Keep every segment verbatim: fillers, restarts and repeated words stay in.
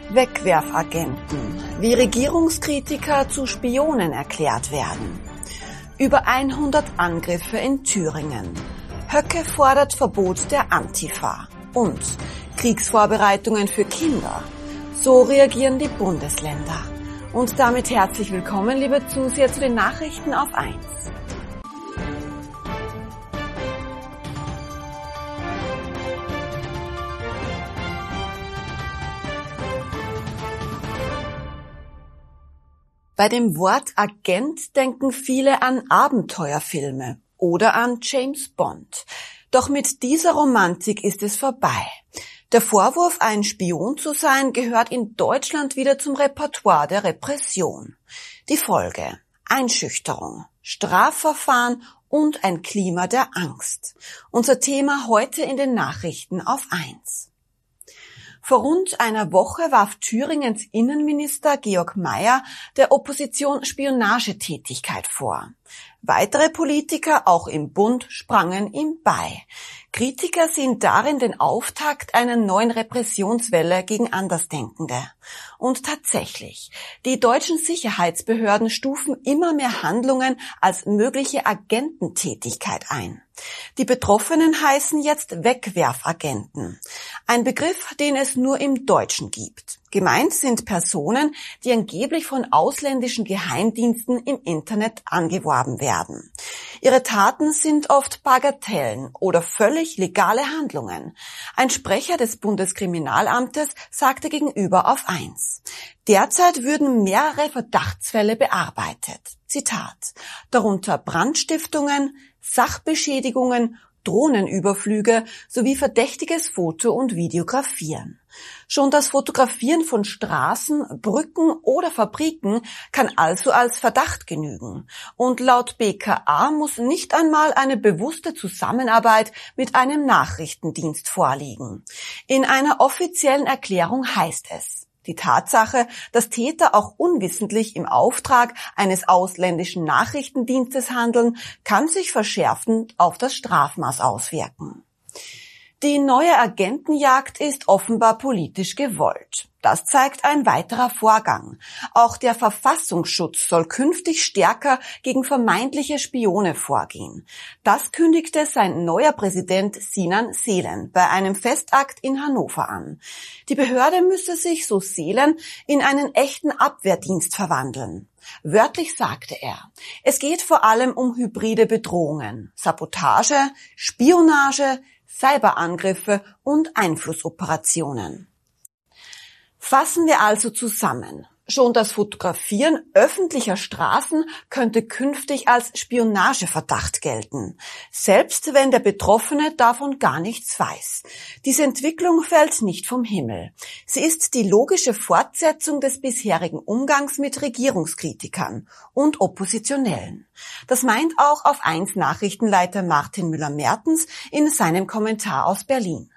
Wegwerfagenten, wie Regierungskritiker zu Spionen erklärt werden. Über hundert Angriffe in Thüringen. Höcke fordert Verbot der Antifa. Und Kriegsvorbereitungen für Kinder. So reagieren die Bundesländer. Und damit herzlich willkommen, liebe Zuseher, zu den Nachrichten auf eins. Bei dem Wort Agent denken viele an Abenteuerfilme oder an James Bond. Doch mit dieser Romantik ist es vorbei. Der Vorwurf, ein Spion zu sein, gehört in Deutschland wieder zum Repertoire der Repression. Die Folge: Einschüchterung, Strafverfahren und ein Klima der Angst. Unser Thema heute in den Nachrichten auf eins. Vor rund einer Woche warf Thüringens Innenminister Georg Mayer der Opposition Spionagetätigkeit vor. Weitere Politiker, auch im Bund, sprangen ihm bei. Kritiker sehen darin den Auftakt einer neuen Repressionswelle gegen Andersdenkende. Und tatsächlich, die deutschen Sicherheitsbehörden stufen immer mehr Handlungen als mögliche Agententätigkeit ein. Die Betroffenen heißen jetzt Wegwerfagenten. Ein Begriff, den es nur im Deutschen gibt. Gemeint sind Personen, die angeblich von ausländischen Geheimdiensten im Internet angeworben werden. Ihre Taten sind oft Bagatellen oder völlig legale Handlungen. Ein Sprecher des Bundeskriminalamtes sagte gegenüber auf eins: Derzeit würden mehrere Verdachtsfälle bearbeitet. Zitat: Darunter Brandstiftungen, Sachbeschädigungen, Drohnenüberflüge sowie verdächtiges Foto- und Videografieren. Schon das Fotografieren von Straßen, Brücken oder Fabriken kann also als Verdacht genügen. Und laut B K A muss nicht einmal eine bewusste Zusammenarbeit mit einem Nachrichtendienst vorliegen. In einer offiziellen Erklärung heißt es: Die Tatsache, dass Täter auch unwissentlich im Auftrag eines ausländischen Nachrichtendienstes handeln, kann sich verschärfend auf das Strafmaß auswirken. Die neue Agentenjagd ist offenbar politisch gewollt. Das zeigt ein weiterer Vorgang. Auch der Verfassungsschutz soll künftig stärker gegen vermeintliche Spione vorgehen. Das kündigte sein neuer Präsident Sinan Selen bei einem Festakt in Hannover an. Die Behörde müsse sich, so Selen, in einen echten Abwehrdienst verwandeln. Wörtlich sagte er: Es geht vor allem um hybride Bedrohungen, Sabotage, Spionage, Cyberangriffe und Einflussoperationen. Fassen wir also zusammen. Schon das Fotografieren öffentlicher Straßen könnte künftig als Spionageverdacht gelten, selbst wenn der Betroffene davon gar nichts weiß. Diese Entwicklung fällt nicht vom Himmel. Sie ist die logische Fortsetzung des bisherigen Umgangs mit Regierungskritikern und Oppositionellen. Das meint auch auf eins Nachrichtenleiter Martin Müller-Mertens in seinem Kommentar aus Berlin.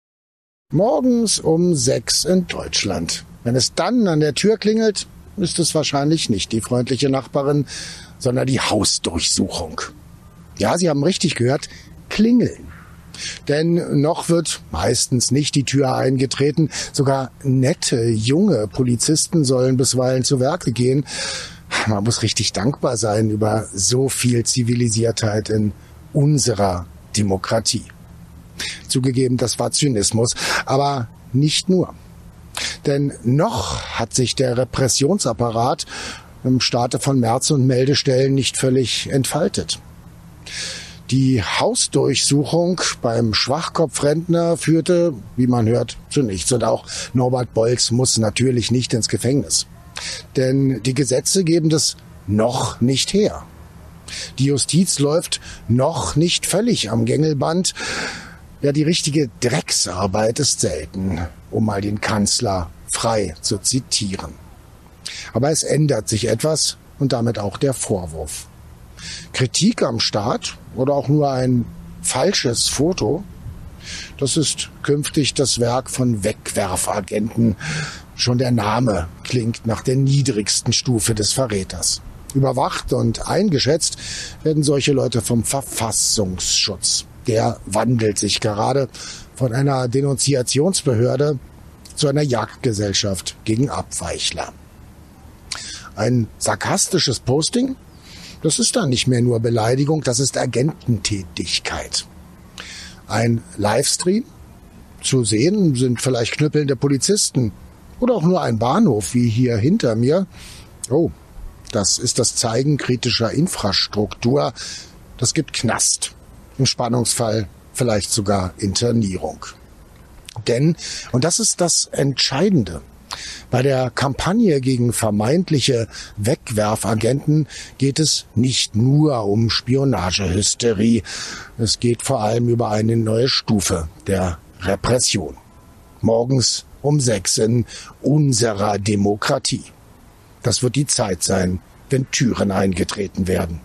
Morgens um sechs in Deutschland. Wenn es dann an der Tür klingelt, ist es wahrscheinlich nicht die freundliche Nachbarin, sondern die Hausdurchsuchung. Ja, Sie haben richtig gehört, klingeln. Denn noch wird meistens nicht die Tür eingetreten. Sogar nette, junge Polizisten sollen bisweilen zu Werke gehen. Man muss richtig dankbar sein über so viel Zivilisiertheit in unserer Demokratie. Zugegeben, das war Zynismus, aber nicht nur. Denn noch hat sich der Repressionsapparat im Staate von Merz und Meldestellen nicht völlig entfaltet. Die Hausdurchsuchung beim Schwachkopfrentner führte, wie man hört, zu nichts. Und auch Norbert Bolz muss natürlich nicht ins Gefängnis. Denn die Gesetze geben das noch nicht her. Die Justiz läuft noch nicht völlig am Gängelband. Ja, die richtige Drecksarbeit ist selten, um mal den Kanzler frei zu zitieren. Aber es ändert sich etwas und damit auch der Vorwurf. Kritik am Staat oder auch nur ein falsches Foto, das ist künftig das Werk von Wegwerfagenten. Schon der Name klingt nach der niedrigsten Stufe des Verräters. Überwacht und eingeschätzt werden solche Leute vom Verfassungsschutz. Der wandelt sich gerade von einer Denunziationsbehörde zu einer Jagdgesellschaft gegen Abweichler. Ein sarkastisches Posting? Das ist dann nicht mehr nur Beleidigung, das ist Agententätigkeit. Ein Livestream? Zu sehen sind vielleicht knüppelnde Polizisten oder auch nur ein Bahnhof wie hier hinter mir. Oh, das ist das Zeigen kritischer Infrastruktur. Das gibt Knast. Im Spannungsfall vielleicht sogar Internierung. Denn, und das ist das Entscheidende, bei der Kampagne gegen vermeintliche Wegwerfagenten geht es nicht nur um Spionagehysterie. Es geht vor allem über eine neue Stufe der Repression. Morgens um sechs in unserer Demokratie. Das wird die Zeit sein, wenn Türen eingetreten werden.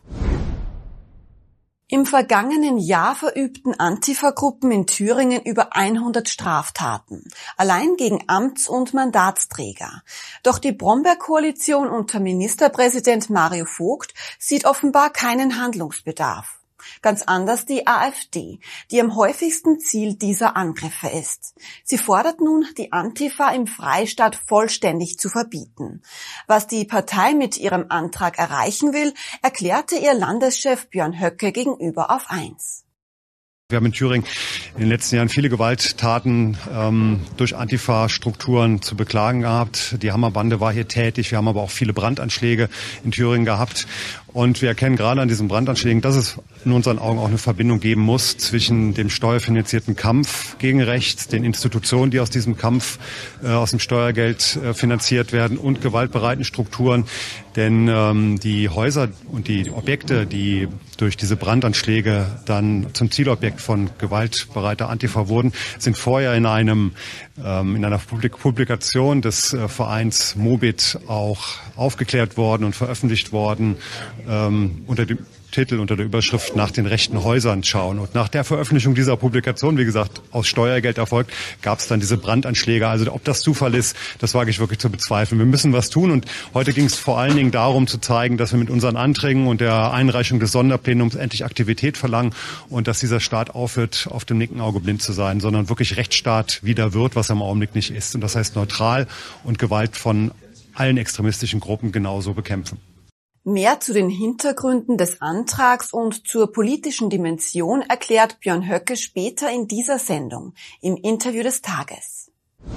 Im vergangenen Jahr verübten Antifa-Gruppen in Thüringen über hundert Straftaten, allein gegen Amts- und Mandatsträger. Doch die Brombeer-Koalition unter Ministerpräsident Mario Vogt sieht offenbar keinen Handlungsbedarf. Ganz anders die AfD, die am häufigsten Ziel dieser Angriffe ist. Sie fordert nun, die Antifa im Freistaat vollständig zu verbieten. Was die Partei mit ihrem Antrag erreichen will, erklärte ihr Landeschef Björn Höcke gegenüber auf eins. Wir haben in Thüringen in den letzten Jahren viele Gewalttaten ähm, durch Antifa-Strukturen zu beklagen gehabt. Die Hammerbande war hier tätig. Wir haben aber auch viele Brandanschläge in Thüringen gehabt. Und wir erkennen gerade an diesen Brandanschlägen, dass es in unseren Augen auch eine Verbindung geben muss zwischen dem steuerfinanzierten Kampf gegen rechts, den Institutionen, die aus diesem Kampf, äh, aus dem Steuergeld äh, finanziert werden, und gewaltbereiten Strukturen. Denn ähm, die Häuser und die Objekte, die durch diese Brandanschläge dann zum Zielobjekt von gewaltbereiter Antifa wurden, sind vorher in einem ähm, in einer Publik- Publikation des äh, Vereins Mobit auch aufgeklärt worden und veröffentlicht worden, ähm, unter dem Titel, unter der Überschrift "Nach den rechten Häusern schauen". Und nach der Veröffentlichung dieser Publikation, wie gesagt, aus Steuergeld erfolgt, gab es dann diese Brandanschläge. Also ob das Zufall ist, das wage ich wirklich zu bezweifeln. Wir müssen was tun. Und heute ging es vor allen Dingen darum zu zeigen, dass wir mit unseren Anträgen und der Einreichung des Sonderplenums endlich Aktivität verlangen und dass dieser Staat aufhört, auf dem linken Auge blind zu sein, sondern wirklich Rechtsstaat wieder wird, was er im Augenblick nicht ist. Und das heißt neutral und Gewalt von allen extremistischen Gruppen genauso bekämpfen. Mehr zu den Hintergründen des Antrags und zur politischen Dimension erklärt Björn Höcke später in dieser Sendung, im Interview des Tages.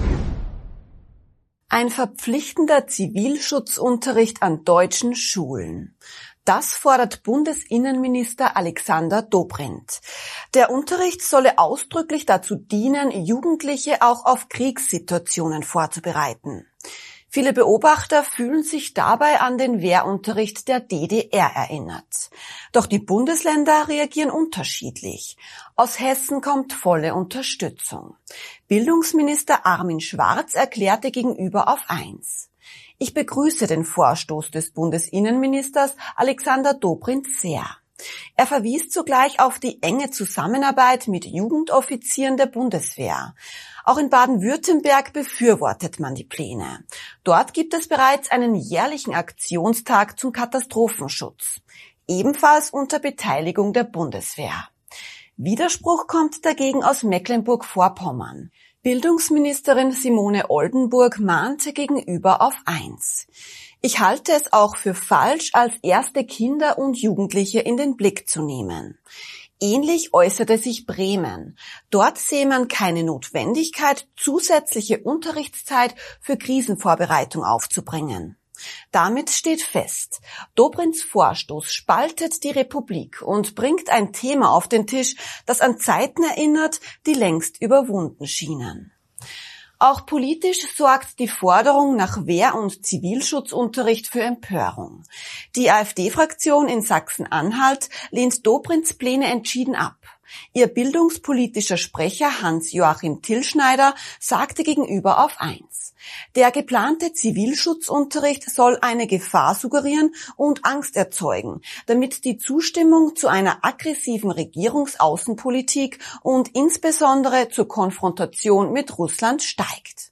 Ein verpflichtender Zivilschutzunterricht an deutschen Schulen. Das fordert Bundesinnenminister Alexander Dobrindt. Der Unterricht solle ausdrücklich dazu dienen, Jugendliche auch auf Kriegssituationen vorzubereiten. Viele Beobachter fühlen sich dabei an den Wehrunterricht der D D R erinnert. Doch die Bundesländer reagieren unterschiedlich. Aus Hessen kommt volle Unterstützung. Bildungsminister Armin Schwarz erklärte gegenüber auf eins: Ich begrüße den Vorstoß des Bundesinnenministers Alexander Dobrindt sehr. Er verwies zugleich auf die enge Zusammenarbeit mit Jugendoffizieren der Bundeswehr. Auch in Baden-Württemberg befürwortet man die Pläne. Dort gibt es bereits einen jährlichen Aktionstag zum Katastrophenschutz, ebenfalls unter Beteiligung der Bundeswehr. Widerspruch kommt dagegen aus Mecklenburg-Vorpommern. Bildungsministerin Simone Oldenburg mahnte gegenüber auf eins: Ich halte es auch für falsch, als erste Kinder und Jugendliche in den Blick zu nehmen. Ähnlich äußerte sich Bremen. Dort sehe man keine Notwendigkeit, zusätzliche Unterrichtszeit für Krisenvorbereitung aufzubringen. Damit steht fest: Dobrindts Vorstoß spaltet die Republik und bringt ein Thema auf den Tisch, das an Zeiten erinnert, die längst überwunden schienen. Auch politisch sorgt die Forderung nach Wehr- und Zivilschutzunterricht für Empörung. Die AfD-Fraktion in Sachsen-Anhalt lehnt Dobrindts Pläne entschieden ab. Ihr bildungspolitischer Sprecher Hans-Joachim Tillschneider sagte gegenüber auf eins: Der geplante Zivilschutzunterricht soll eine Gefahr suggerieren und Angst erzeugen, damit die Zustimmung zu einer aggressiven Regierungsaußenpolitik und insbesondere zur Konfrontation mit Russland steigt.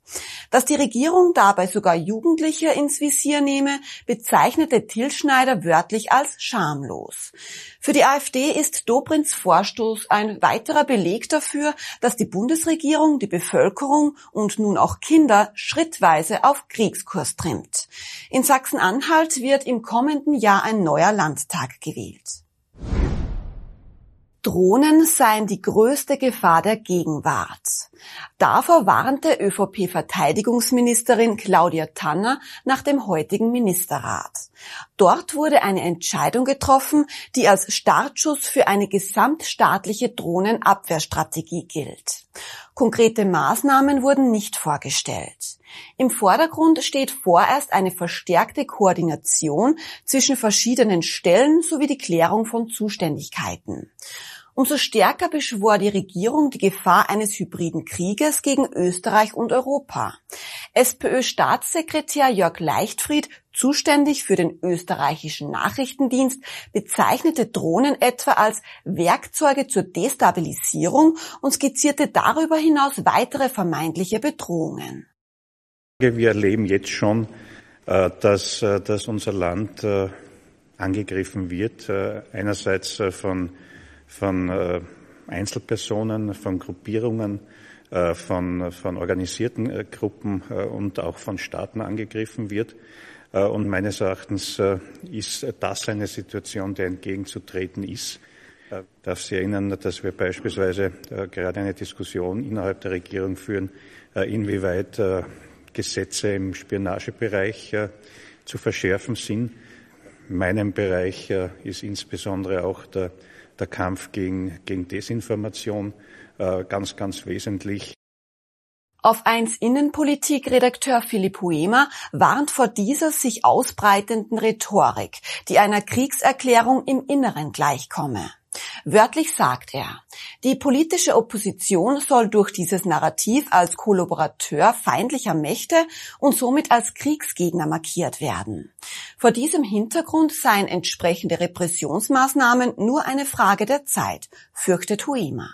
Dass die Regierung dabei sogar Jugendliche ins Visier nehme, bezeichnete Till Schneider wörtlich als schamlos. Für die AfD ist Dobrins Vorstoß ein weiterer Beleg dafür, dass die Bundesregierung die Bevölkerung und nun auch Kinder schrittweise auf Kriegskurs trimmt. In Sachsen-Anhalt wird im kommenden Jahr ein neuer Landtag gewählt. Drohnen seien die größte Gefahr der Gegenwart. Davor warnte ÖVP-Verteidigungsministerin Claudia Tanner nach dem heutigen Ministerrat. Dort wurde eine Entscheidung getroffen, die als Startschuss für eine gesamtstaatliche Drohnenabwehrstrategie gilt. Konkrete Maßnahmen wurden nicht vorgestellt. Im Vordergrund steht vorerst eine verstärkte Koordination zwischen verschiedenen Stellen sowie die Klärung von Zuständigkeiten. Umso stärker beschwor die Regierung die Gefahr eines hybriden Krieges gegen Österreich und Europa. SPÖ-Staatssekretär Jörg Leichtfried, zuständig für den österreichischen Nachrichtendienst, bezeichnete Drohnen etwa als Werkzeuge zur Destabilisierung und skizzierte darüber hinaus weitere vermeintliche Bedrohungen. Wir erleben jetzt schon, dass, dass unser Land angegriffen wird, einerseits von von äh, Einzelpersonen, von Gruppierungen, äh, von, von organisierten äh, Gruppen äh, und auch von Staaten angegriffen wird. Äh, und meines Erachtens äh, ist das eine Situation, der entgegenzutreten ist. Ich darf Sie erinnern, dass wir beispielsweise äh, gerade eine Diskussion innerhalb der Regierung führen, äh, inwieweit äh, Gesetze im Spionagebereich äh, zu verschärfen sind. In meinem Bereich äh, ist insbesondere auch der Der Kampf gegen, gegen Desinformation äh, ganz, ganz wesentlich. Auf eins Innenpolitik-Redakteur Philipp Huemer warnt vor dieser sich ausbreitenden Rhetorik, die einer Kriegserklärung im Inneren gleichkomme. Wörtlich sagt er, die politische Opposition soll durch dieses Narrativ als Kollaborateur feindlicher Mächte und somit als Kriegsgegner markiert werden. Vor diesem Hintergrund seien entsprechende Repressionsmaßnahmen nur eine Frage der Zeit, fürchtet Huemer.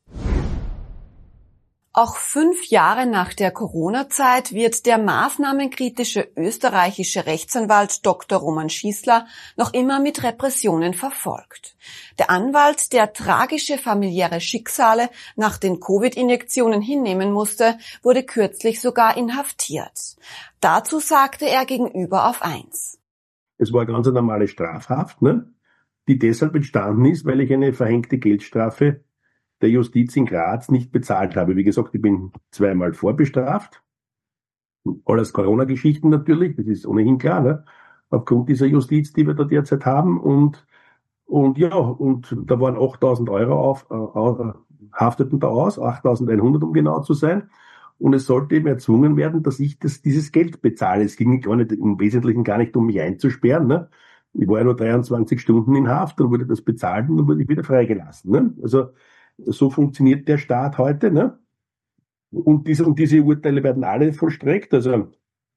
Auch fünf Jahre nach der Corona-Zeit wird der maßnahmenkritische österreichische Rechtsanwalt Doktor Roman Schießler noch immer mit Repressionen verfolgt. Der Anwalt, der tragische familiäre Schicksale nach den Covid-Injektionen hinnehmen musste, wurde kürzlich sogar inhaftiert. Dazu sagte er gegenüber auf eins. Es war eine ganz normale Strafhaft, ne? Die deshalb entstanden ist, weil ich eine verhängte Geldstrafe der Justiz in Graz nicht bezahlt habe. Wie gesagt, ich bin zweimal vorbestraft. Alles Corona-Geschichten natürlich, das ist ohnehin klar, ne? Aufgrund dieser Justiz, die wir da derzeit haben. Und, und ja, und da waren achttausend Euro auf, äh, hafteten da aus, achttausendeinhundert um genau zu sein. Und es sollte eben erzwungen werden, dass ich das, dieses Geld bezahle. Es ging gar nicht, im Wesentlichen gar nicht um mich einzusperren, ne? Ich war ja nur dreiundzwanzig Stunden in Haft, dann wurde das bezahlt und dann wurde ich wieder freigelassen, ne? Also, so funktioniert der Staat heute, ne? Und diese, und diese Urteile werden alle vollstreckt, also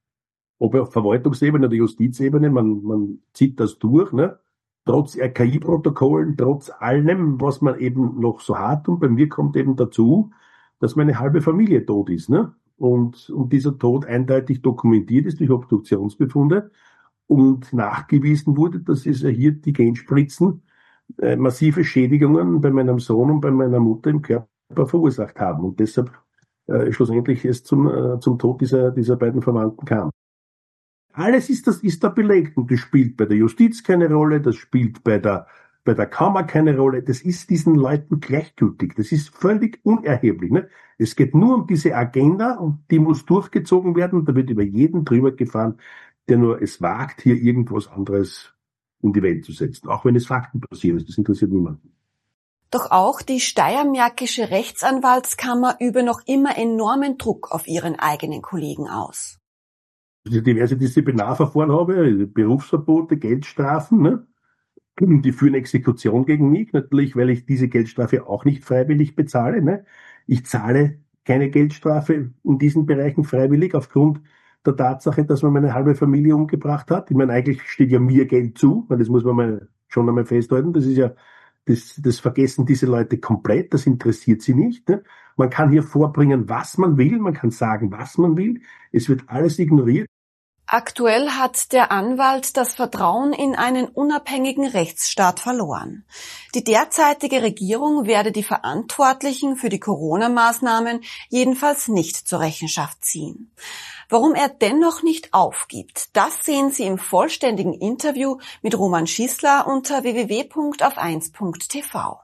ob auf Verwaltungsebene oder Justizebene, man, man zieht das durch, ne? Trotz R K I-Protokollen, trotz allem, was man eben noch so hat. Und bei mir kommt eben dazu, dass meine halbe Familie tot ist, ne? Und, und dieser Tod eindeutig dokumentiert ist durch Obduktionsbefunde und nachgewiesen wurde, dass es ja hier die Genspritzen Äh, massive Schädigungen bei meinem Sohn und bei meiner Mutter im Körper verursacht haben und deshalb äh, schlussendlich es zum, äh, zum Tod dieser, dieser beiden Verwandten kam. Alles ist, das ist da belegt und das spielt bei der Justiz keine Rolle, das spielt bei der, bei der Kammer keine Rolle, das ist diesen Leuten gleichgültig, das ist völlig unerheblich. Ne? Es geht nur um diese Agenda und die muss durchgezogen werden und da wird über jeden drüber gefahren, der nur es wagt, hier irgendwas anderes in die Welt zu setzen, auch wenn es Fakten passieren ist, das interessiert niemanden. Doch auch die Steiermärkische Rechtsanwaltskammer übe noch immer enormen Druck auf ihren eigenen Kollegen aus. Diverse Disziplinarverfahren habe, Berufsverbote, Geldstrafen, ne? Die führen Exekution gegen mich, natürlich, weil ich diese Geldstrafe auch nicht freiwillig bezahle. Ne? Ich zahle keine Geldstrafe in diesen Bereichen freiwillig aufgrund der Tatsache, dass man meine halbe Familie umgebracht hat. Ich meine, eigentlich steht ja mir Geld zu, weil das muss man mal schon einmal festhalten. Das ist ja, das, das vergessen diese Leute komplett, das interessiert sie nicht. Ne? Man kann hier vorbringen, was man will, man kann sagen, was man will. Es wird alles ignoriert. Aktuell hat der Anwalt das Vertrauen in einen unabhängigen Rechtsstaat verloren. Die derzeitige Regierung werde die Verantwortlichen für die Corona-Maßnahmen jedenfalls nicht zur Rechenschaft ziehen. Warum er dennoch nicht aufgibt, das sehen Sie im vollständigen Interview mit Roman Schießler unter w w w punkt auf eins punkt t v.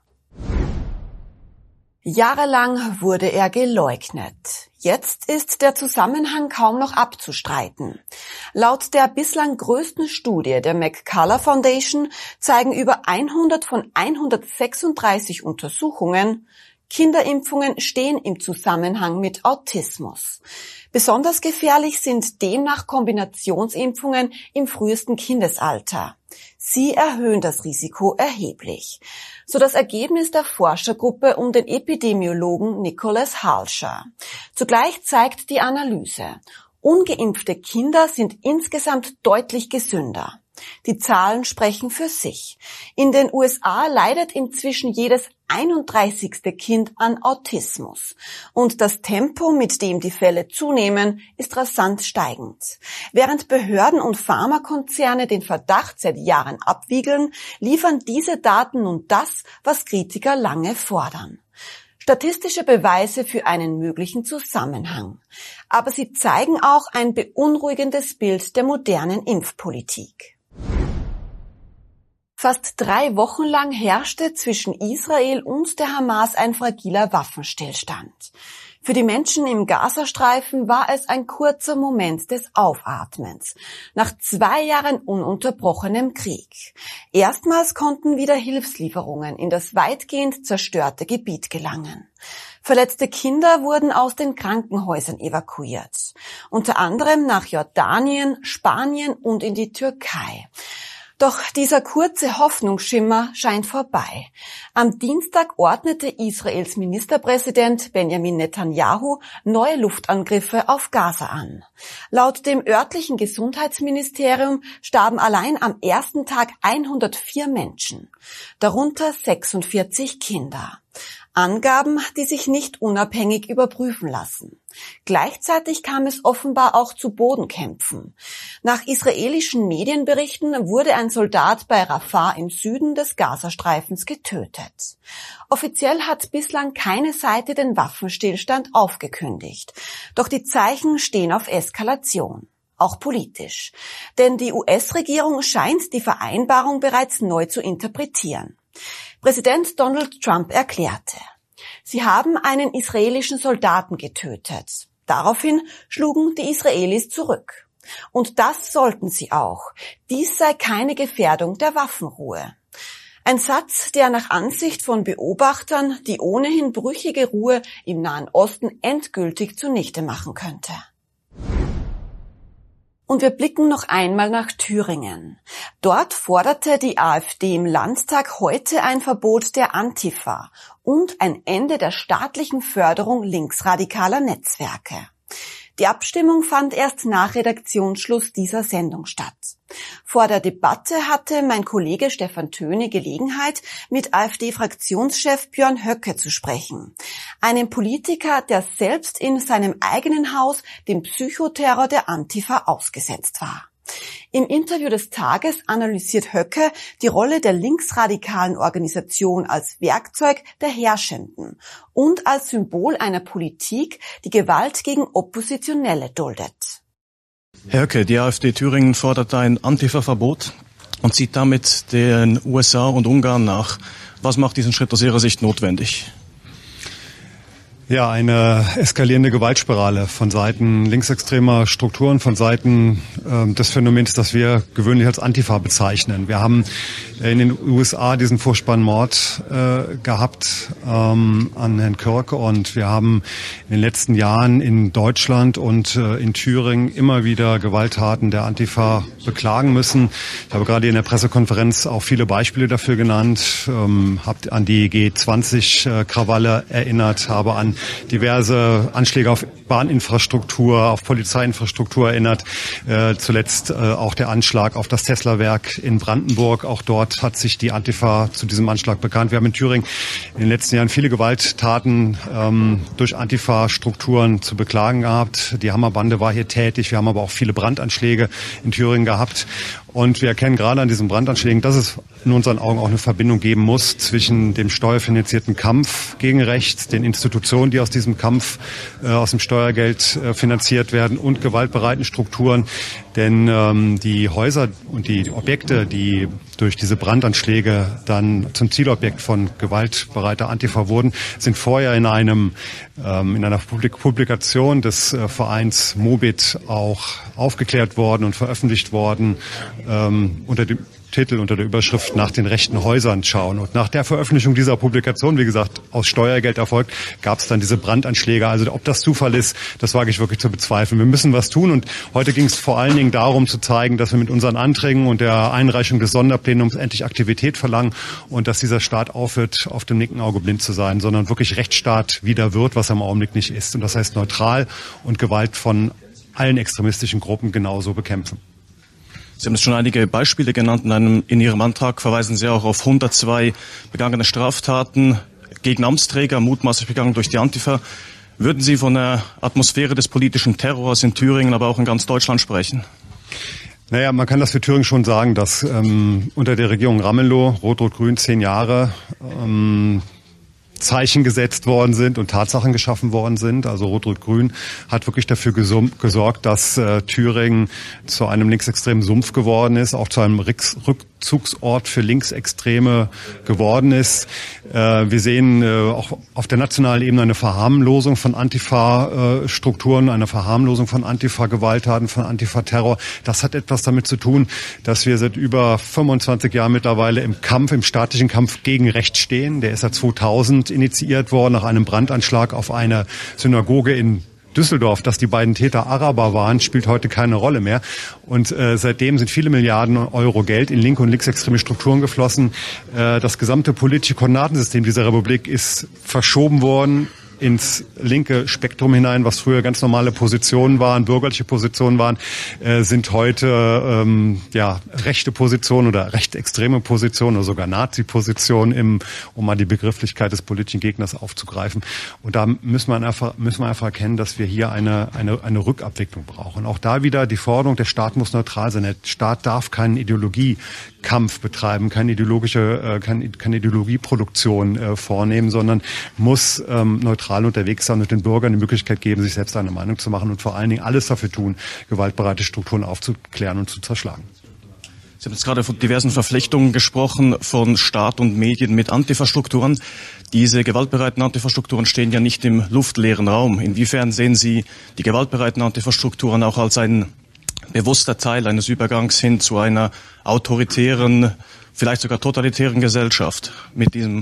Jahrelang wurde er geleugnet. Jetzt ist der Zusammenhang kaum noch abzustreiten. Laut der bislang größten Studie der McCullough Foundation zeigen über hundert von hundertsechsunddreißig Untersuchungen, Kinderimpfungen stehen im Zusammenhang mit Autismus. Besonders gefährlich sind demnach Kombinationsimpfungen im frühesten Kindesalter. Sie erhöhen das Risiko erheblich. So das Ergebnis der Forschergruppe um den Epidemiologen Nicholas Halscher. Zugleich zeigt die Analyse, ungeimpfte Kinder sind insgesamt deutlich gesünder. Die Zahlen sprechen für sich. In den U S A leidet inzwischen jedes einunddreißigste Kind an Autismus. Und das Tempo, mit dem die Fälle zunehmen, ist rasant steigend. Während Behörden und Pharmakonzerne den Verdacht seit Jahren abwiegeln, liefern diese Daten nun das, was Kritiker lange fordern. Statistische Beweise für einen möglichen Zusammenhang. Aber sie zeigen auch ein beunruhigendes Bild der modernen Impfpolitik. Fast drei Wochen lang herrschte zwischen Israel und der Hamas ein fragiler Waffenstillstand. Für die Menschen im Gazastreifen war es ein kurzer Moment des Aufatmens. Nach zwei Jahren ununterbrochenem Krieg. Erstmals konnten wieder Hilfslieferungen in das weitgehend zerstörte Gebiet gelangen. Verletzte Kinder wurden aus den Krankenhäusern evakuiert. Unter anderem nach Jordanien, Spanien und in die Türkei. Doch dieser kurze Hoffnungsschimmer scheint vorbei. Am Dienstag ordnete Israels Ministerpräsident Benjamin Netanyahu neue Luftangriffe auf Gaza an. Laut dem örtlichen Gesundheitsministerium starben allein am ersten Tag hundertvier Menschen, darunter sechsundvierzig Kinder. Angaben, die sich nicht unabhängig überprüfen lassen. Gleichzeitig kam es offenbar auch zu Bodenkämpfen. Nach israelischen Medienberichten wurde ein Soldat bei Rafah im Süden des Gazastreifens getötet. Offiziell hat bislang keine Seite den Waffenstillstand aufgekündigt. Doch die Zeichen stehen auf Eskalation. Auch politisch. Denn die U S-Regierung scheint die Vereinbarung bereits neu zu interpretieren. Präsident Donald Trump erklärte, sie haben einen israelischen Soldaten getötet. Daraufhin schlugen die Israelis zurück. Und das sollten sie auch. Dies sei keine Gefährdung der Waffenruhe. Ein Satz, der nach Ansicht von Beobachtern die ohnehin brüchige Ruhe im Nahen Osten endgültig zunichte machen könnte. Und wir blicken noch einmal nach Thüringen. Dort forderte die AfD im Landtag heute ein Verbot der Antifa und ein Ende der staatlichen Förderung linksradikaler Netzwerke. Die Abstimmung fand erst nach Redaktionsschluss dieser Sendung statt. Vor der Debatte hatte mein Kollege Stefan Töne Gelegenheit, mit AfD-Fraktionschef Björn Höcke zu sprechen. Einem Politiker, der selbst in seinem eigenen Haus dem Psychoterror der Antifa ausgesetzt war. Im Interview des Tages analysiert Höcke die Rolle der linksradikalen Organisation als Werkzeug der Herrschenden und als Symbol einer Politik, die Gewalt gegen Oppositionelle duldet. Herr Höcke, die AfD Thüringen fordert ein Antifa-Verbot und zieht damit den U S A und Ungarn nach. Was macht diesen Schritt aus Ihrer Sicht notwendig? Ja, eine eskalierende Gewaltspirale von Seiten linksextremer Strukturen, von Seiten äh, des Phänomens, das wir gewöhnlich als Antifa bezeichnen. Wir haben in den U S A diesen furchtbaren Mord äh, gehabt ähm, an Herrn Körke und wir haben in den letzten Jahren in Deutschland und äh, in Thüringen immer wieder Gewalttaten der Antifa beklagen müssen. Ich habe gerade in der Pressekonferenz auch viele Beispiele dafür genannt, ähm, habe an die G zwanzig Krawalle erinnert, habe an diverse Anschläge auf Bahninfrastruktur, auf Polizeiinfrastruktur erinnert. Äh, zuletzt äh, auch der Anschlag auf das Tesla-Werk in Brandenburg. Auch dort hat sich die Antifa zu diesem Anschlag bekannt. Wir haben in Thüringen in den letzten Jahren viele Gewalttaten ähm, durch Antifa-Strukturen zu beklagen gehabt. Die Hammerbande war hier tätig. Wir haben aber auch viele Brandanschläge in Thüringen gehabt. Und wir erkennen gerade an diesen Brandanschlägen, dass es in unseren Augen auch eine Verbindung geben muss zwischen dem steuerfinanzierten Kampf gegen rechts, den Institutionen, die aus diesem Kampf, äh, aus dem Steuergeld äh, finanziert werden, und gewaltbereiten Strukturen. Denn ähm, die Häuser und die Objekte, die durch diese Brandanschläge dann zum Zielobjekt von gewaltbereiter Antifa wurden, sind vorher in einem ähm, in einer Publik- Publikation des äh, Vereins Mobit auch aufgeklärt worden und veröffentlicht worden, ähm, unter dem Titel, unter der Überschrift "Nach den rechten Häusern schauen". Und nach der Veröffentlichung dieser Publikation, wie gesagt, aus Steuergeld erfolgt, gab es dann diese Brandanschläge. Also ob das Zufall ist, das wage ich wirklich zu bezweifeln. Wir müssen was tun, und heute ging es vor allen Dingen darum zu zeigen, dass wir mit unseren Anträgen und der Einreichung des Sonderplenums endlich Aktivität verlangen und dass dieser Staat aufhört, auf dem linken Auge blind zu sein, sondern wirklich Rechtsstaat wieder wird, was er im Augenblick nicht ist. Und das heißt neutral und Gewalt von allen extremistischen Gruppen genauso bekämpfen. Sie haben jetzt schon einige Beispiele genannt. In, einem, in Ihrem Antrag verweisen Sie auch auf hundertzwei begangene Straftaten gegen Amtsträger, mutmaßlich begangen durch die Antifa. Würden Sie von der Atmosphäre des politischen Terrors in Thüringen, aber auch in ganz Deutschland sprechen? Naja, man kann das für Thüringen schon sagen, dass ähm, unter der Regierung Ramelow, Rot-Rot-Grün, zehn Jahre, ähm, Zeichen gesetzt worden sind und Tatsachen geschaffen worden sind. Also Rot-Rot-Grün hat wirklich dafür gesum- gesorgt, dass äh, Thüringen zu einem linksextremen Sumpf geworden ist, auch zu einem Rücks- Rückzugsort für Linksextreme geworden ist. Äh, wir sehen äh, auch auf der nationalen Ebene eine Verharmlosung von Antifa-Strukturen, eine Verharmlosung von Antifa-Gewalttaten, von Antifa-Terror. Das hat etwas damit zu tun, dass wir seit über fünfundzwanzig Jahren mittlerweile im Kampf, im staatlichen Kampf gegen Rechts stehen. Der ist seit zweitausend initiiert worden nach einem Brandanschlag auf eine Synagoge in Düsseldorf. Dass die beiden Täter Araber waren, spielt heute keine Rolle mehr. Und äh, seitdem sind viele Milliarden Euro Geld in linke und linksextreme Strukturen geflossen. Äh, das gesamte politische Koordinatensystem dieser Republik ist verschoben worden ins linke Spektrum hinein, was früher ganz normale Positionen waren, bürgerliche Positionen waren, äh, sind heute ähm, ja rechte Positionen oder rechtsextreme Positionen oder sogar Nazi-Positionen, im, um mal die Begrifflichkeit des politischen Gegners aufzugreifen. Und da müssen wir einfach, müssen wir einfach erkennen, dass wir hier eine, eine, eine Rückabwicklung brauchen. Auch da wieder die Forderung, der Staat muss neutral sein. Der Staat darf keinen Ideologiekampf betreiben, keine ideologische, äh, keine, keine Ideologieproduktion äh, vornehmen, sondern muss ähm, neutral unterwegs sein und den Bürgern die Möglichkeit geben, sich selbst eine Meinung zu machen und vor allen Dingen alles dafür tun, gewaltbereite Strukturen aufzuklären und zu zerschlagen. Sie haben jetzt gerade von diversen Verflechtungen gesprochen, von Staat und Medien mit Antifa-Strukturen. Diese gewaltbereiten Antifa-Strukturen stehen ja nicht im luftleeren Raum. Inwiefern sehen Sie die gewaltbereiten Antifa-Strukturen auch als ein bewusster Teil eines Übergangs hin zu einer autoritären, vielleicht sogar totalitären Gesellschaft mit diesem?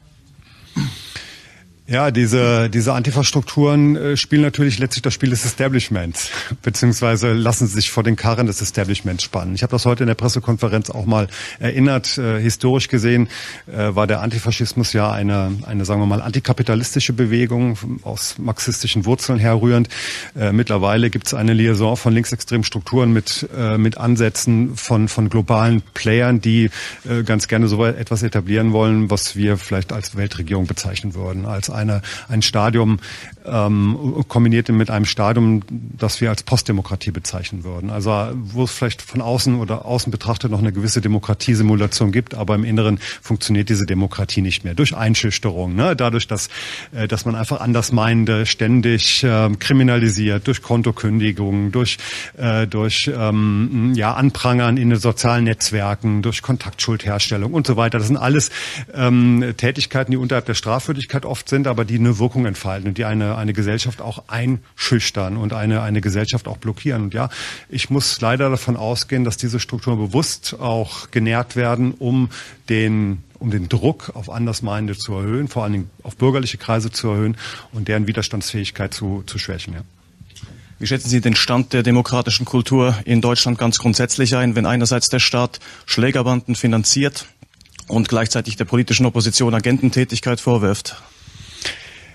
Ja, diese, diese Antifa-Strukturen äh, spielen natürlich letztlich das Spiel des Establishments, beziehungsweise lassen sich vor den Karren des Establishments spannen. Ich habe das heute in der Pressekonferenz auch mal erinnert. Äh, historisch gesehen äh, war der Antifaschismus ja eine, eine, sagen wir mal, antikapitalistische Bewegung, aus marxistischen Wurzeln herrührend. Äh, mittlerweile gibt es eine Liaison von linksextremen Strukturen mit, äh, mit Ansätzen von, von globalen Playern, die äh, ganz gerne so etwas etablieren wollen, was wir vielleicht als Weltregierung bezeichnen würden, als eine, ein Stadium ähm, kombiniert mit einem Stadium, das wir als Postdemokratie bezeichnen würden. Also wo es vielleicht von außen oder außen betrachtet noch eine gewisse Demokratiesimulation gibt, aber im Inneren funktioniert diese Demokratie nicht mehr. Durch Einschüchterung, ne? Dadurch, dass, äh, dass man einfach Andersmeinende ständig äh, kriminalisiert, durch Kontokündigungen, durch, äh, durch ähm, ja, Anprangern in den sozialen Netzwerken, durch Kontaktschuldherstellung und so weiter. Das sind alles ähm, Tätigkeiten, die unterhalb der Strafwürdigkeit oft sind, aber die eine Wirkung entfalten und die eine, eine Gesellschaft auch einschüchtern und eine, eine Gesellschaft auch blockieren. Und ja, ich muss leider davon ausgehen, dass diese Strukturen bewusst auch genährt werden, um den, um den Druck auf Andersmeinende zu erhöhen, vor allen Dingen auf bürgerliche Kreise zu erhöhen und deren Widerstandsfähigkeit zu, zu schwächen. Ja. Wie schätzen Sie den Stand der demokratischen Kultur in Deutschland ganz grundsätzlich ein, wenn einerseits der Staat Schlägerbanden finanziert und gleichzeitig der politischen Opposition Agententätigkeit vorwirft?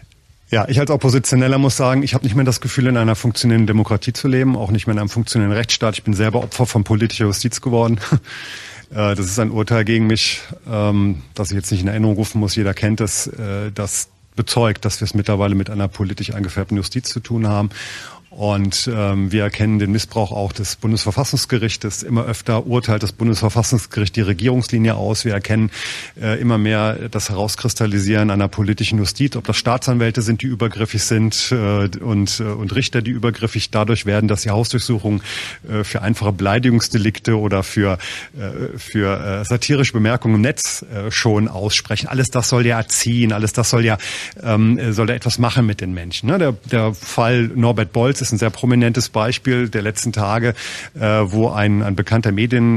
Ja, ich als Oppositioneller muss sagen, ich habe nicht mehr das Gefühl, in einer funktionierenden Demokratie zu leben, auch nicht mehr in einem funktionierenden Rechtsstaat. Ich bin selber Opfer von politischer Justiz geworden. Das ist ein Urteil gegen mich, das ich jetzt nicht in Erinnerung rufen muss. Jeder kennt es, das bezeugt, dass wir es mittlerweile mit einer politisch eingefärbten Justiz zu tun haben. Und ähm, wir erkennen den Missbrauch auch des Bundesverfassungsgerichtes. Immer öfter urteilt das Bundesverfassungsgericht die Regierungslinie aus. Wir erkennen äh, immer mehr das Herauskristallisieren einer politischen Justiz, ob das Staatsanwälte sind, die übergriffig sind äh, und, äh, und Richter, die übergriffig dadurch werden, dass sie Hausdurchsuchungen äh, für einfache Beleidigungsdelikte oder für, äh, für äh, satirische Bemerkungen im Netz äh, schon aussprechen. Alles das soll ja erziehen, alles das soll ja, ähm, soll ja etwas machen mit den Menschen. Ne? Der, der Fall Norbert Bolz ist ein sehr prominentes Beispiel der letzten Tage, äh, wo ein, ein bekannter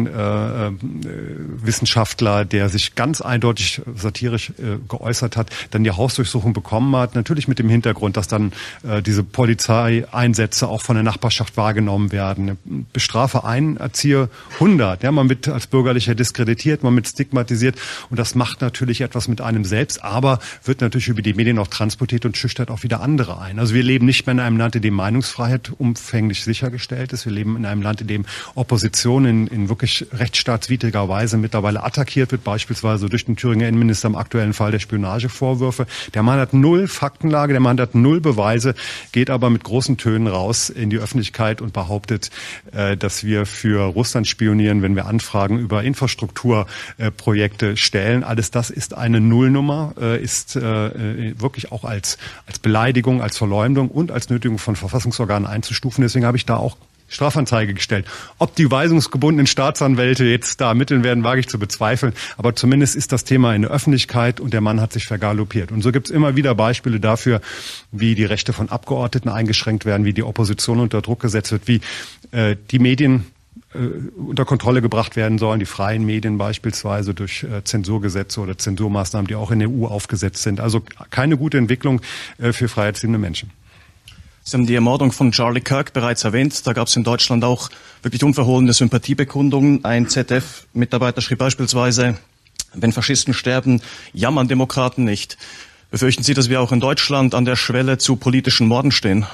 Medienwissenschaftler, äh, der sich ganz eindeutig satirisch äh, geäußert hat, dann die Hausdurchsuchung bekommen hat. Natürlich mit dem Hintergrund, dass dann äh, diese Polizeieinsätze auch von der Nachbarschaft wahrgenommen werden. Bestrafe einen, erziehe hundert. Ja, man wird als Bürgerlicher diskreditiert, man wird stigmatisiert und das macht natürlich etwas mit einem selbst, aber wird natürlich über die Medien auch transportiert und schüchtert auch wieder andere ein. Also wir leben nicht mehr in einem Land, in dem Meinungsfreiheit umfänglich sichergestellt ist. Wir leben in einem Land, in dem Opposition in, in wirklich rechtsstaatswidriger Weise mittlerweile attackiert wird, beispielsweise durch den Thüringer Innenminister im aktuellen Fall der Spionagevorwürfe. Der Mann hat null Faktenlage, der Mann hat null Beweise, geht aber mit großen Tönen raus in die Öffentlichkeit und behauptet, äh, dass wir für Russland spionieren, wenn wir Anfragen über Infrastrukturprojekte äh, stellen. Alles das ist eine Nullnummer, äh, ist äh, wirklich auch als, als Beleidigung, als Verleumdung und als Nötigung von Verfassungsorganen einzustufen. Deswegen habe ich da auch Strafanzeige gestellt. Ob die weisungsgebundenen Staatsanwälte jetzt da ermitteln werden, wage ich zu bezweifeln. Aber zumindest ist das Thema in der Öffentlichkeit und der Mann hat sich vergaloppiert. Und so gibt es immer wieder Beispiele dafür, wie die Rechte von Abgeordneten eingeschränkt werden, wie die Opposition unter Druck gesetzt wird, wie äh, die Medien äh, unter Kontrolle gebracht werden sollen, die freien Medien beispielsweise durch äh, Zensurgesetze oder Zensurmaßnahmen, die auch in der E U aufgesetzt sind. Also keine gute Entwicklung äh, für freiheitsliebende Menschen. Sie haben die Ermordung von Charlie Kirk bereits erwähnt. Da gab es in Deutschland auch wirklich unverhohlene Sympathiebekundungen. Ein Z D F-Mitarbeiter schrieb beispielsweise, wenn Faschisten sterben, jammern Demokraten nicht. Befürchten Sie, dass wir auch in Deutschland an der Schwelle zu politischen Morden stehen?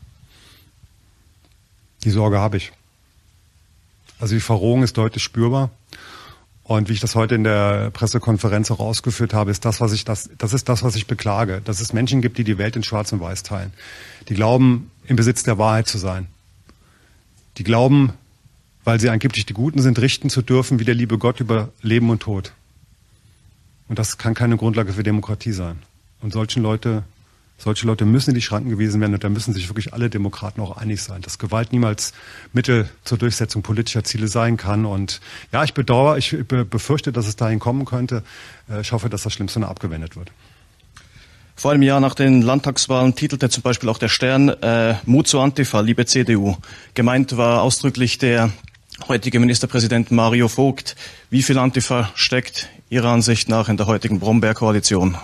Die Sorge habe ich. Also die Verrohung ist deutlich spürbar. Und wie ich das heute in der Pressekonferenz auch ausgeführt habe, ist das, was ich das, das ist das, was ich beklage, dass es Menschen gibt, die die Welt in Schwarz und Weiß teilen. Die glauben, im Besitz der Wahrheit zu sein. Die glauben, weil sie angeblich die Guten sind, richten zu dürfen, wie der liebe Gott über Leben und Tod. Und das kann keine Grundlage für Demokratie sein. Und solchen Leute, solche Leute müssen in die Schranken gewiesen werden und da müssen sich wirklich alle Demokraten auch einig sein, dass Gewalt niemals Mittel zur Durchsetzung politischer Ziele sein kann. Und ja, ich bedauere, ich befürchte, dass es dahin kommen könnte. Ich hoffe, dass das Schlimmste noch abgewendet wird. Vor einem Jahr nach den Landtagswahlen titelte zum Beispiel auch der Stern äh, Mut zur Antifa, liebe C D U. Gemeint war ausdrücklich der heutige Ministerpräsident Mario Vogt. Wie viel Antifa steckt Ihrer Ansicht nach in der heutigen Brombeer-Koalition?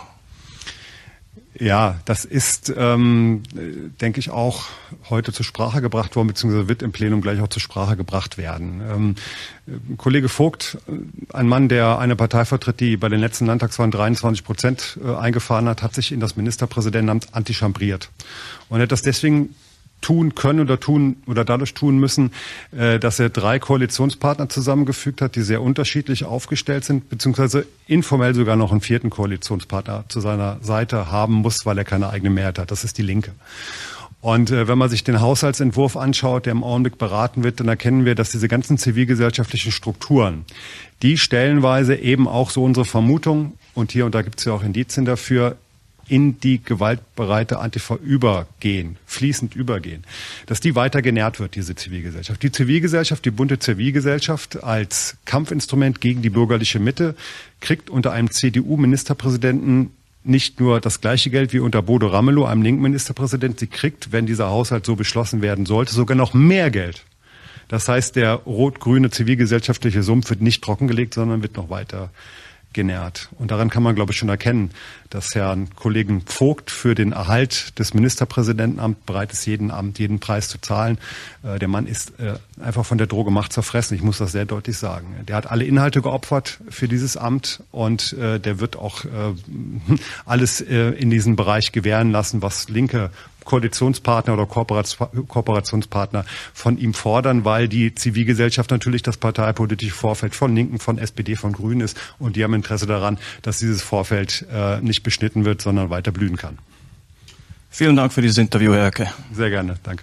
Ja, das ist, ähm, denke ich, auch heute zur Sprache gebracht worden, beziehungsweise wird im Plenum gleich auch zur Sprache gebracht werden. Ähm, Kollege Vogt, ein Mann, der eine Partei vertritt, die bei den letzten Landtagswahlen dreiundzwanzig Prozent äh, eingefahren hat, hat sich in das Ministerpräsidentenamt antichambriert. Und er hat das deswegen tun können oder tun oder dadurch tun müssen, äh, dass er drei Koalitionspartner zusammengefügt hat, die sehr unterschiedlich aufgestellt sind, beziehungsweise informell sogar noch einen vierten Koalitionspartner zu seiner Seite haben muss, weil er keine eigene Mehrheit hat. Das ist die Linke. Und äh, wenn man sich den Haushaltsentwurf anschaut, der im Augenblick beraten wird, dann erkennen wir, dass diese ganzen zivilgesellschaftlichen Strukturen, die stellenweise eben auch so unsere Vermutung, und hier und da gibt es ja auch Indizien dafür, in die gewaltbereite Antifa übergehen, fließend übergehen, dass die weiter genährt wird, diese Zivilgesellschaft. Die Zivilgesellschaft, die bunte Zivilgesellschaft als Kampfinstrument gegen die bürgerliche Mitte kriegt unter einem C D U-Ministerpräsidenten nicht nur das gleiche Geld wie unter Bodo Ramelow, einem linken Ministerpräsident. Sie kriegt, wenn dieser Haushalt so beschlossen werden sollte, sogar noch mehr Geld. Das heißt, der rot-grüne zivilgesellschaftliche Sumpf wird nicht trockengelegt, sondern wird noch weiter genährt. Und daran kann man, glaube ich, schon erkennen, dass Herrn Kollegen Vogt für den Erhalt des Ministerpräsidentenamts bereit ist, jeden Amt, jeden Preis zu zahlen. Äh, der Mann ist äh, einfach von der Droge Macht zerfressen. Ich muss das sehr deutlich sagen. Der hat alle Inhalte geopfert für dieses Amt und äh, der wird auch äh, alles äh, in diesen Bereich gewähren lassen, was linke Koalitionspartner oder Kooperationspartner von ihm fordern, weil die Zivilgesellschaft natürlich das parteipolitische Vorfeld von Linken, von S P D, von Grünen ist und die haben Interesse daran, dass dieses Vorfeld äh, nicht beschnitten wird, sondern weiter blühen kann. Vielen Dank für dieses Interview, Herr Erke. Sehr gerne, danke.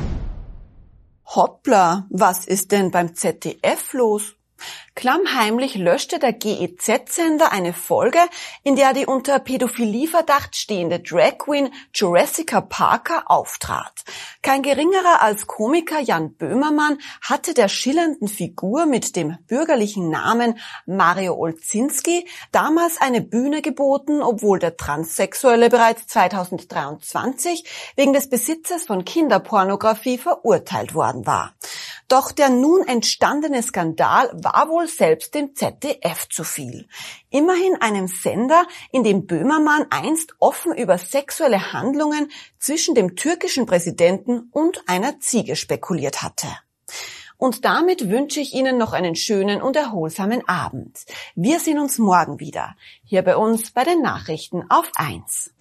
Hoppla, was ist denn beim Z D F los? Klammheimlich löschte der G E Z-Sender eine Folge, in der die unter Pädophilieverdacht stehende Drag Queen Jurassica Parker auftrat. Kein geringerer als Komiker Jan Böhmermann hatte der schillernden Figur mit dem bürgerlichen Namen Mario Olzinski damals eine Bühne geboten, obwohl der Transsexuelle bereits zweitausenddreiundzwanzig wegen des Besitzes von Kinderpornografie verurteilt worden war. Doch der nun entstandene Skandal war wohl selbst dem Z D F zu viel. Immerhin einem Sender, in dem Böhmermann einst offen über sexuelle Handlungen zwischen dem türkischen Präsidenten und einer Ziege spekuliert hatte. Und damit wünsche ich Ihnen noch einen schönen und erholsamen Abend. Wir sehen uns morgen wieder, hier bei uns bei den Nachrichten auf eins.